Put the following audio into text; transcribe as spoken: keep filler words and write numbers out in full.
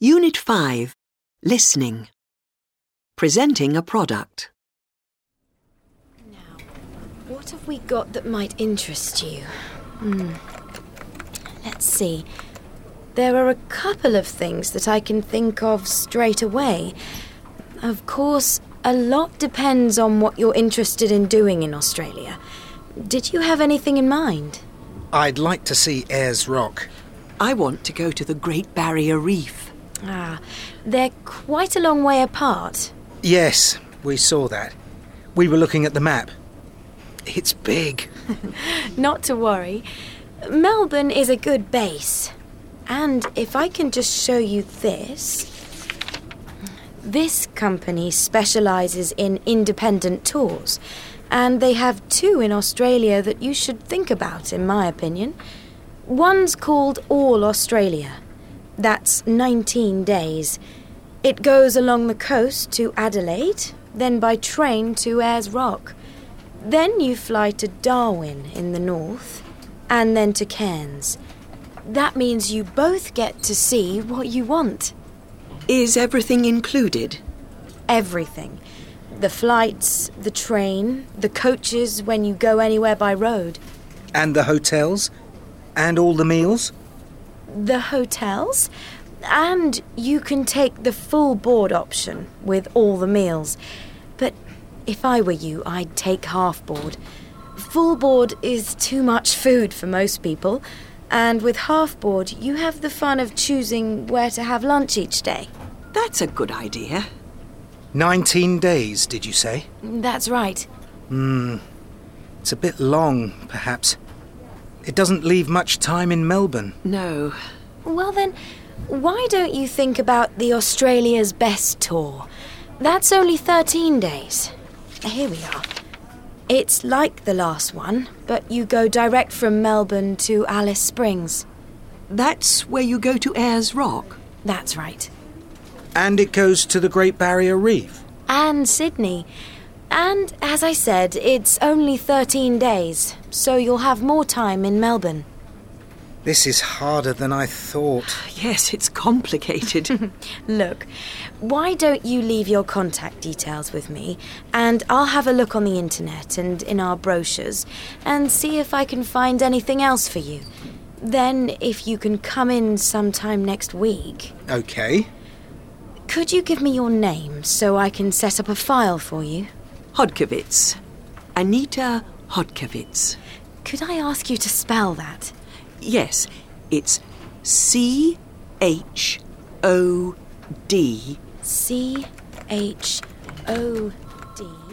Unit five. Listening. Presenting a product. Now, what have we got that might interest you? Hmm. Let's see. There are a couple of things that I can think of straight away. Of course, a lot depends on what you're interested in doing in Australia. Did you have anything in mind? I'd like to see Ayers Rock. I want to go to the Great Barrier Reef. Ah, they're quite a long way apart. Yes, we saw that. We were looking at the map. It's big. Not to worry. Melbourne is a good base. And if I can just show you this... This company specialises in independent tours, and they have two in Australia that you should think about, in my opinion. One's called All Australia. That's nineteen days. It goes along the coast to Adelaide, then by train to Ayers Rock. Then you fly to Darwin in the north, and then to Cairns. That means you both get to see what you want. Is everything included? Everything. The flights, the train, the coaches when you go anywhere by road. And the hotels? And all the meals? The hotels? And you can take the full board option with all the meals. But if I were you, I'd take half board. Full board is too much food for most people. And with half board, you have the fun of choosing where to have lunch each day. That's a good idea. Nineteen days, did you say? That's right. Hmm. It's a bit long, perhaps. It doesn't leave much time in Melbourne. No. Well then, why don't you think about the Australia's Best tour? That's only thirteen days. Here we are. It's like the last one, but you go direct from Melbourne to Alice Springs. That's where you go to Ayers Rock? That's right. And it goes to the Great Barrier Reef? And Sydney. And, as I said, it's only thirteen days, so you'll have more time in Melbourne. This is harder than I thought. Yes, it's complicated. Look, why don't you leave your contact details with me, and I'll have a look on the internet and in our brochures, and see if I can find anything else for you. Then, if you can come in sometime next week... OK. Could you give me your name so I can set up a file for you? Hodkiewicz. Anita Hodkiewicz. Could I ask you to spell that? Yes, it's C H O D. C H O D.